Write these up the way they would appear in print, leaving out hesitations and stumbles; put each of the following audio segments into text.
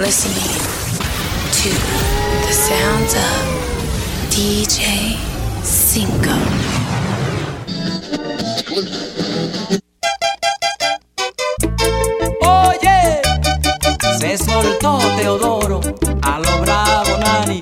listening to the sounds of DJ Cinco. Oye, se soltó Teodoro a lo bravo Nani.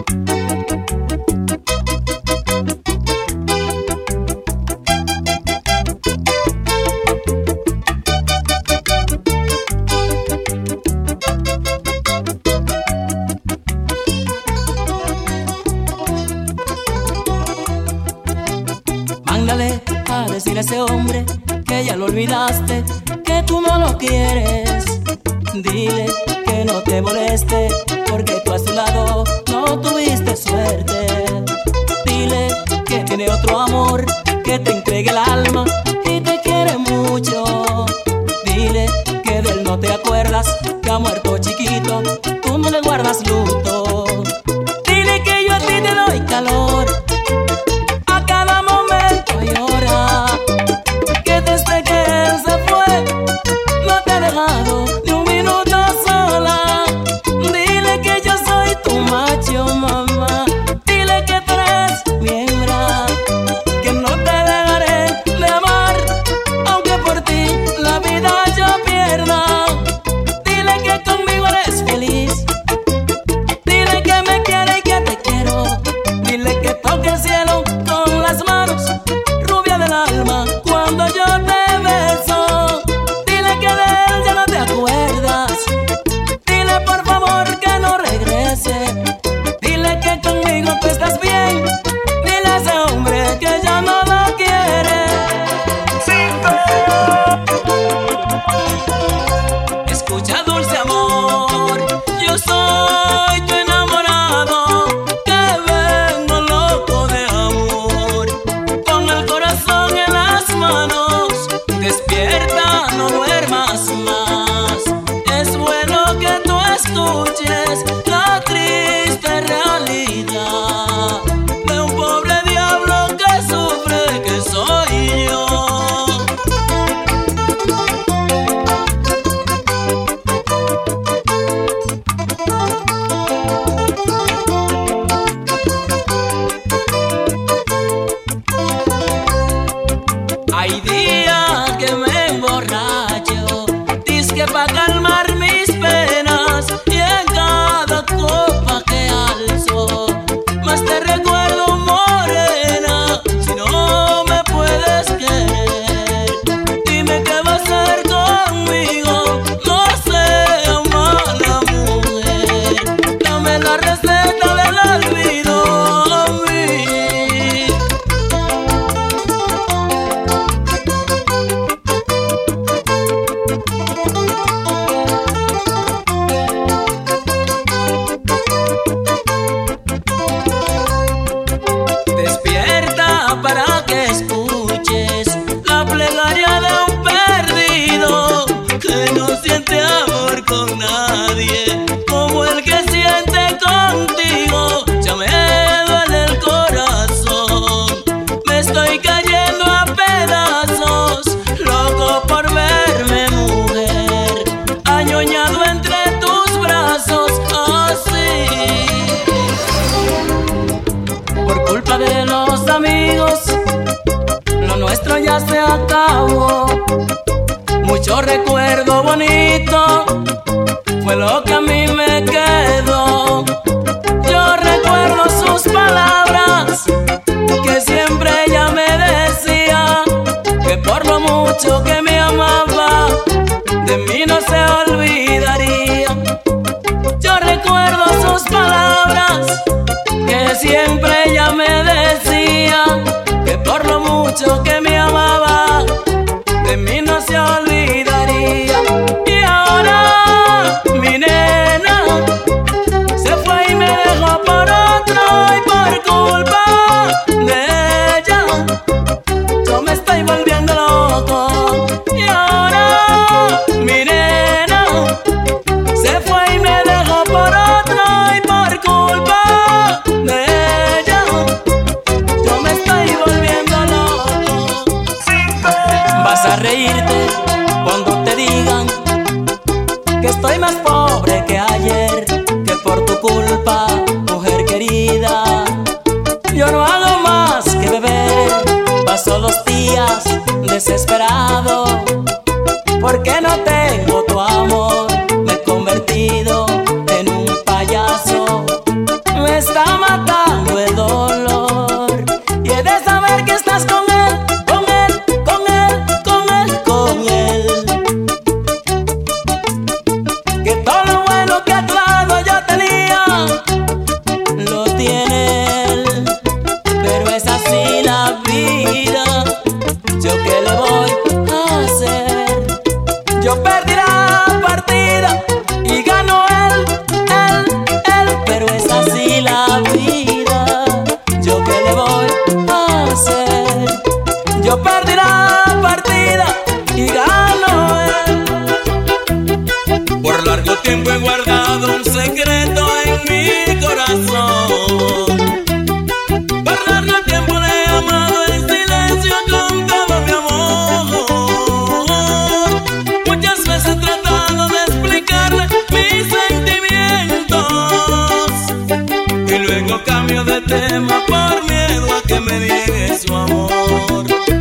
Mándale a decir a ese hombre que ya lo olvidaste, que tú no lo quieres. Dile que no te moleste, porque tú a su lado no tuviste suerte. Dile que tiene otro amor, que te entregue el alma y te quiere mucho. Dile que de él no te acuerdas, que ha muerto chiquito, tú no le guardas luto. Dile que yo a ti te doy calor a cada momento y hora, que desde que él se fue no te ha dejado ni un minuto sola. Dile que yo soy tu macho, mamá. Dile que tú eres mi hembra, que no te dejaré de amar, aunque por ti la vida yo pierda. Dile que conmigo eres feliz. Dile que me quiere y que te quiero. Dile que toque el cielo con las manos, rubia del alma, cuando yo te beso. Dile que de él ya no te acuerdas. Dile por favor que no regrese. Dile que conmigo tú estás bien. Dile a ese hombre que ya no lo quiere. Escucha, dulce amor, yo soy tu enamorado, que vengo loco de amor, con el corazón en las manos. Despierta, no duermas más. Es bueno que tú escuches la triste realidad de un pobre diablo que sufre, que soy yo. Hay días que me emborracho, dizque pa' calmar mis penas, y en cada copa que alzo más te recuerdo, morena. Si no me puedes querer, dime qué vas a hacer conmigo. No seas mala mujer, dame la receta del olvido a mí. Despierta para que escuches la plegaria de un perdido que no siente amor con nadie como el que siente contigo. Ya me duele el corazón, me estoy cayendo a pedazos, loco por verme mujer, añoñado entre tus brazos, así. Por culpa de los amigos, lo nuestro ya se acabó. Mucho recuerdo bonito fue lo que a mí me quedó. Yo recuerdo sus palabras, que siempre ella me decía que por lo mucho que me amaba, de mí no se olvidaría. Yo recuerdo sus palabras, que siempre ella me decía que por lo mucho que me amaba, de mí no se olvidaría. Y ahora mi nena se fue y me dejó por otro, y por culpa de ella yo me estoy volviendo loco. Y ahora mi nena se fue y me dejó por otro, y por culpa de ella yo me estoy volviendo loco. Vas a reírte cuando te digan que estoy más pobre que ayer. desesperado porque no tengo tu amor. Me he convertido en un payaso, me está matando el dolor y he de saber que estás con él, con él, con él, con él, con él. Que todo lo bueno que a tu lado yo tenía lo tiene él, pero es así la vida. ¿Yo qué le voy a hacer? Yo perdí la partida y ganó él, pero es así la vida. ¿Yo qué le voy a hacer? Yo perdí la partida y ganó él. Por largo tiempo he guardado un secreto en mi corazón. Por largo tiempo le he amado en silencio con todo mi amor. Muchas veces he tratado de explicarle mis sentimientos y luego cambio de tema por miedo a que me niegue su amor.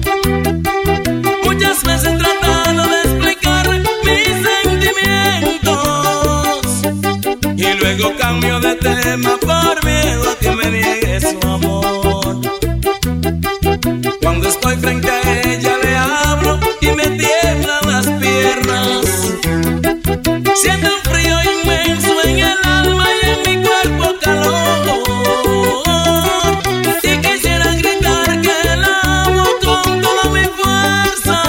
Muchas veces he tratado de explicarle mis sentimientos y luego cambio de tema por miedo a que me niegue su amor. Cuando estoy frente a ella le hablo y me tiemblan las piernas. Siento un frío inmenso en el alma y en mi cuerpo calor. Y quisiera gritar que la amo con toda mi fuerza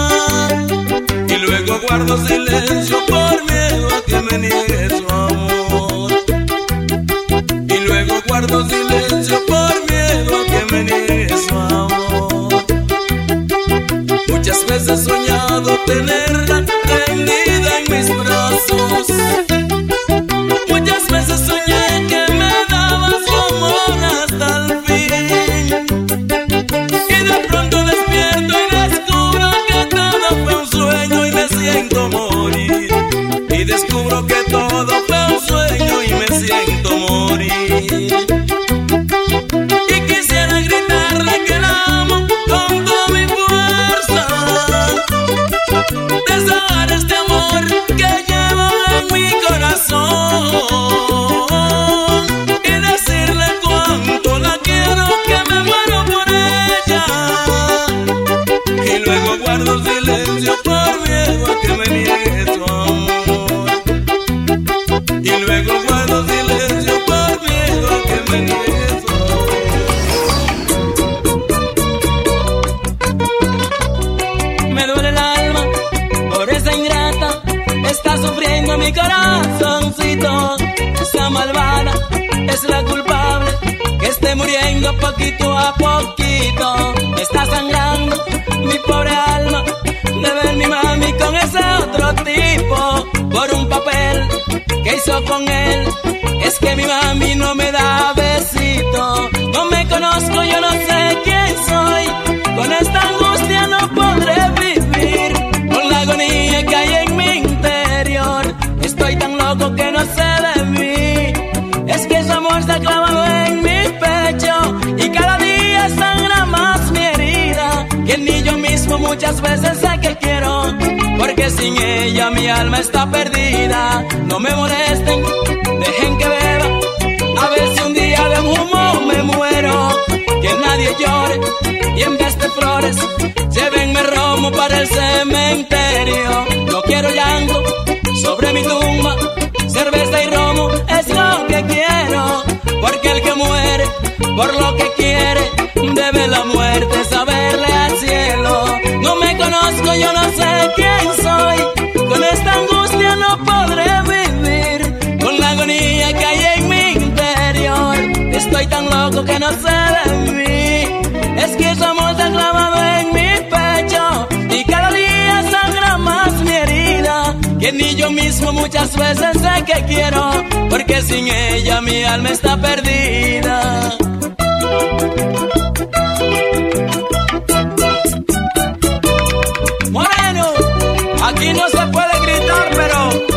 y luego guardo silencio por miedo a que me niegue su amor. Y luego guardo silencio por miedo a que me niegue su amor. Muchas veces he soñado tenerla rendida en mis brazos. Muchas veces soñé que me daba su amor hasta el fin. Y de pronto despierto y descubro que todo fue un sueño y me siento morir. Y descubro que todo fue un sueño y me siento morir. Y quisiera gritarle que la amo con toda mi fuerza, desahogar este amor que llevo en mi corazón y decirle cuánto la quiero, que me muero por ella. Y luego guardo silencio por miedo a que me niegue su amor. Y luego guardo silencio por miedo a que me niegue su amor. Me duele el alma por esa ingrata, está sufriendo mi corazoncito. Esa malvada es la culpable, que esté muriendo poquito a poquito. Me está sangrando mi pobre alma de ver mi mami con ese otro tipo por un papel que hizo con él. Es que mi mami no me da besito. No me conozco, yo no sé quién soy. Con esta angustia no podré vivir, con la agonía que hay en mi interior. Estoy tan loco que no sé de mí. Es que su amor está clavado en mi pecho y cada día sangra más mi herida, que ni yo mismo muchas veces sé que quiero, porque sin ella mi alma está perdida. No me molesten, dejen que beba, a ver si un día de humo me muero. Que nadie llore y en vez de flores llévenme romo para el cementerio. No quiero llanto sobre mi tumba, cerveza y romo es lo que quiero, porque el que muere por lo que quiere debe la muerte saberle al cielo. No me conozco, yo no sé quién soy, con esta angustia no podré vivir, con la agonía que hay en mi interior. Estoy tan loco que no sé de mí. Es que su amor está clavado en mi pecho y cada día sangra más mi herida, que ni yo mismo muchas veces sé que quiero, porque sin ella mi alma está perdida. Moreno, aquí no se puede gritar, pero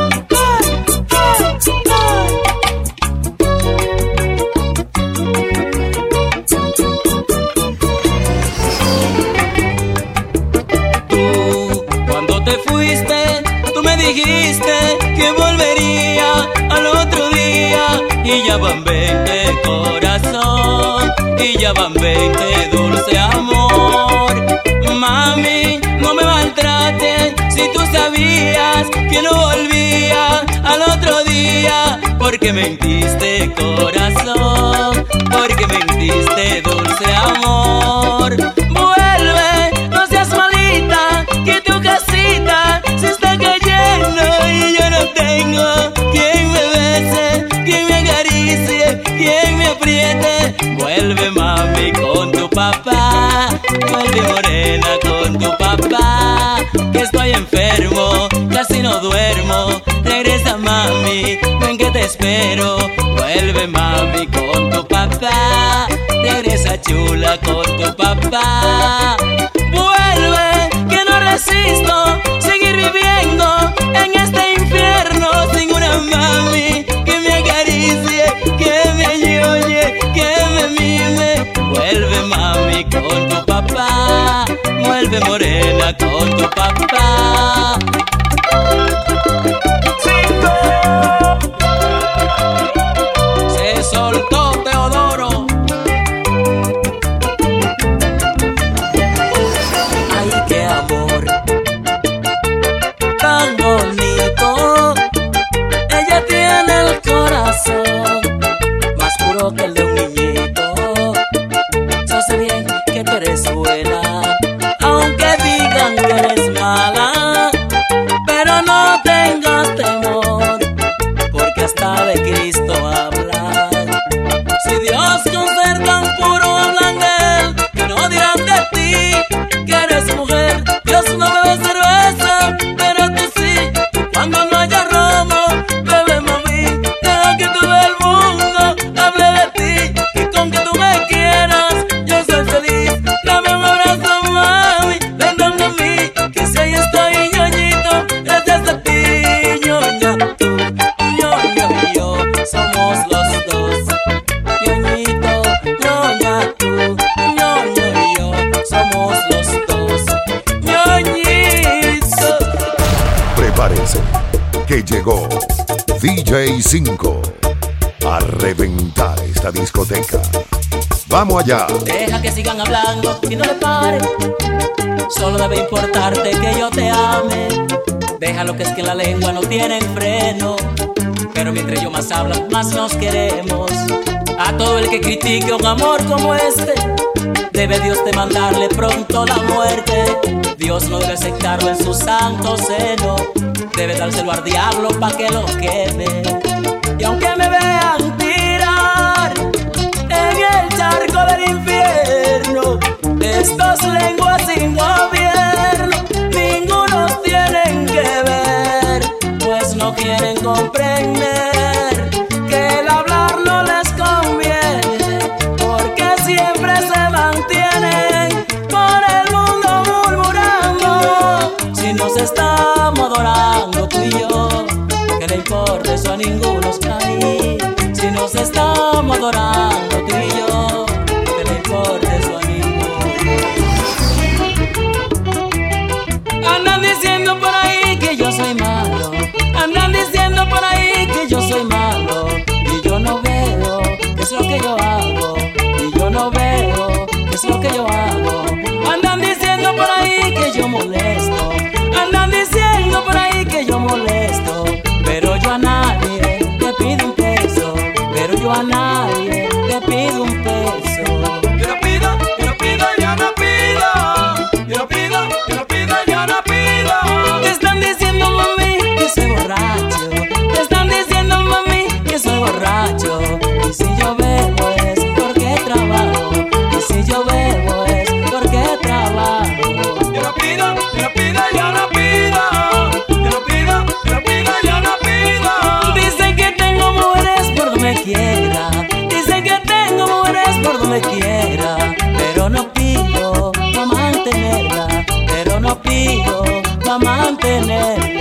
y ya van 20 corazón, y ya van 20 dulce amor. Mami, no me maltrates, si tú sabías que no volvía al otro día. Porque mentiste corazón, porque mentiste dulce amor. Vuelve, no seas malita, que tu casita se está cayendo y yo no tengo quien me bese, quien me acaricie, quien me apriete. Vuelve mami con tu papá, vuelve morena con tu papá, que estoy enfermo, casi no duermo. Regresa mami, ven que te espero. Vuelve mami con tu papá, regresa chula con tu papá. Vuelve, que no resisto seguir viviendo en este infierno sin una mami que me acaricie, que me ayude, que me mime. Vuelve mami con tu papá, vuelve morena con tu papá. Se soltó Teodoro. Ay, qué amor tan bonito. Ella tiene el corazón más puro que el de un niñito. Yo sé bien que tú eres buena, aunque digan que eres mala, pero no tengas temor, porque hasta de Cristo hablan. Si Dios con ser tan puro hablan de él, que no dirán de ti que eres mujer. Dios no bebe cerveza, pero tú sí. Cuando no haya romo, bebe mami. Deja que todo el mundo hable de ti, que con que tú me quieras yo soy feliz. Dame un abrazo mami, ven donde mí, que si ahí estoy ñoñito, es de ti. Ñoña tú, ñoña y yo, somos los dos. Ñoñito, ñoña tú, ñoña y yo, somos los dos. Ñoñito. Prepárense, que llegó DJ 5 a reventar esta discoteca. ¡Vamos allá! Deja que sigan hablando y no le paren. Solo debe importarte que yo te ame. Déjalo, que es que la lengua no tiene freno, pero mientras yo más hablo, más nos queremos. A todo el que critique un amor como este, debe Dios de mandarle pronto la muerte. Dios no debe aceptarlo en su santo seno, debe dárselo al diablo pa' que lo queme. Y aunque me vean tirar en el charco del infierno, estos lenguas sin gobierno, ningunos tienen que ver, pues no quieren comprender que el hablar no les conviene, porque siempre se mantienen por el mundo murmurando. Si nos estamos adorando tú y yo, que le importa eso a ninguno ahí. Si nos estamos adorando tú y yo, que le importa eso a ninguno. Andan diciendo por ahí que yo soy malo, andan diciendo por ahí que yo soy malo, y yo no veo qué es lo que yo hago, y yo no veo qué es lo que yo hago. Andan diciendo por ahí que yo molesto, andan diciendo por ahí que yo molesto, pero yo a nadie le pido un peso, pero yo a nadie le pido un peso. Yo no pido, yo no pido, yo no pido, yo no pido, yo no pido, yo no pido. Te están diciendo mami que soy borracho, te están diciendo mami que soy borracho, y si yo bebo es porque trabajo, y si yo bebo es porque trabajo. Yo no pido, yo no pido, yo no pido, yo no pido, yo no pido, yo no pido. Dicen que tengo mujeres por donde quiera, dicen que tengo mujeres por donde quiera, pero no pido pa' mantenerla, pero no pido pa' mantenerla.